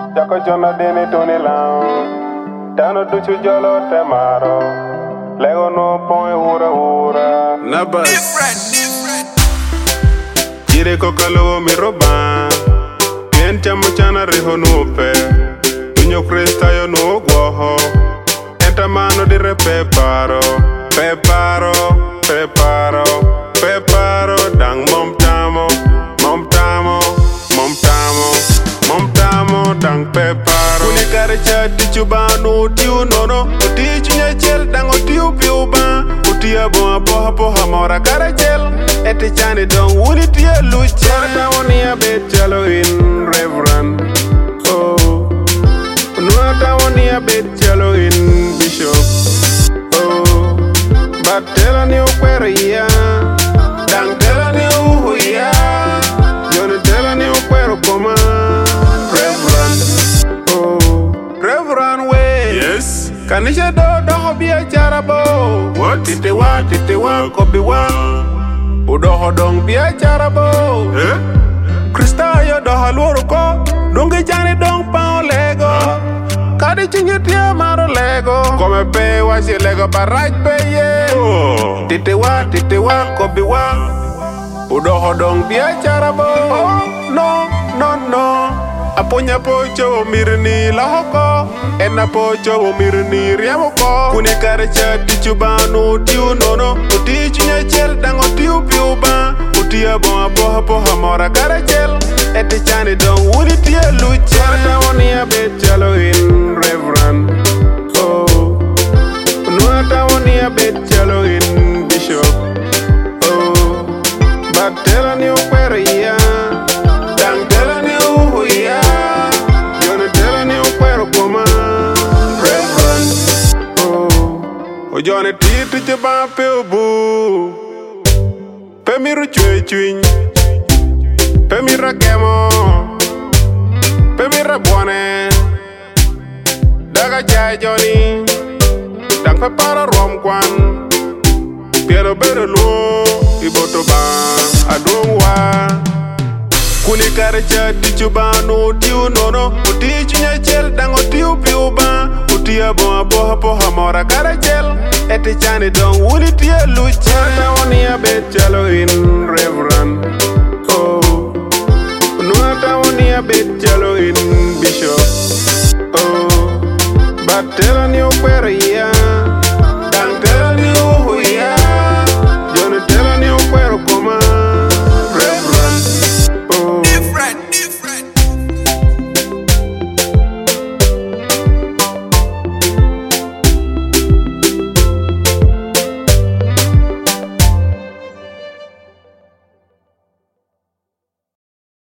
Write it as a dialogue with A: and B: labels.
A: Jako jona dene toni lao Tano duchu jolo temaro Lego no point ura
B: Nabas
A: Jire kokalo mi roba Kien chamo chana riho nupe Inyo krista yo no guoho Enta mano dire peparo Peparo, peparo, peparo Dang mom tamo, mom tamo, mom tamo, mom tamo Dang peparo Kuni kare chati chubano tiu nono Uti chunya chel dang utiu piuba Utia boha boha boha mora kare chel Eti chani dong uni tia luchel Tawoni a bet chalo in reverend Oh Nuata woni a bet chalo in bishop Oh But tell ni ukwero ya Dang tell ni uhu ya Yoni tell ni ukwero koma Reverend Oh Reverend way
B: Yes
A: Kanisha do hobia charabo
B: What?
A: Tite wa kobi wa Udoho dong bia charabo
B: Eh?
A: Krista yo doho luoru ko Dungi chani dong pao lego Kadi chingi tia maro lego Kome pe wasi lego baraj pe ye
B: Oh
A: Tite wa kobi wa Udoho dong bia charabo Oh no no no Apunya pocho mirni lahoko Ena pocho mirni riamoko Kuni kare chati chubano tiu nono Uti chunya chel dango tiu piuba Utia boha boha boha mora kare chel Eti chani dong uni tia luchel Tawoni a bet chalo in reverend Oh Nuata woni a bet chalo in bishop Oh But tell ni ukwero ya Dang tell ni uhu ya Yoni tell ni ukwero koma Reverend Oh Ojone titi cheba pe ubu Pemiru chwe chwiny Pemira kemo Pemira buone Daga jai joni Dang pepara rom kwan Piero bere luo Iboto ba Adong wa Kuni kare chati chubano tiu nono Uti chunya chel dang utiu piuba Utia boha boha boha mora kare chel Eti chani dong uni tia luchel Tawoni a bet chalo in reverend Oh Nuata woni a bet chalo in bishop Oh But tell ni ukwero